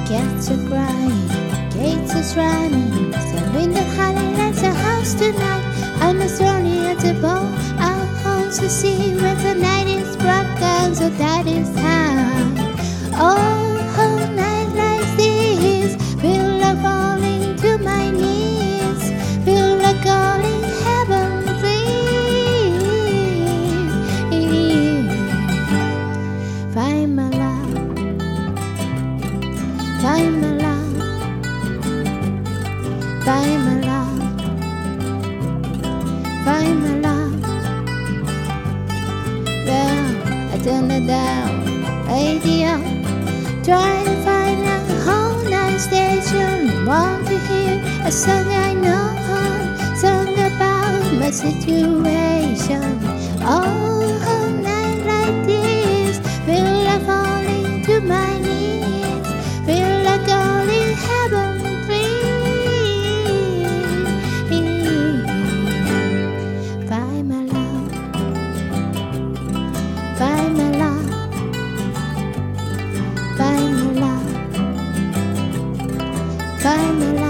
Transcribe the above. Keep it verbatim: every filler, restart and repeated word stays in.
Cats are crying, gates are rhyming. Some in the highlights a house tonight. I'm a thorny at the bow. Out home to see where the night is broken, so that is how. Oh, whole night like this, feel like falling to my knees, feel like calling heaven, please. Find my love, find my love, find my love, find my love. Well, I turn it down, radio, try to find a whole night station. Want to hear a song I know, song about my situation. Oh, whole night like this, feel like falling to my knees, feel like calling heaven, please. Find my love, find my love, find my love, find my love.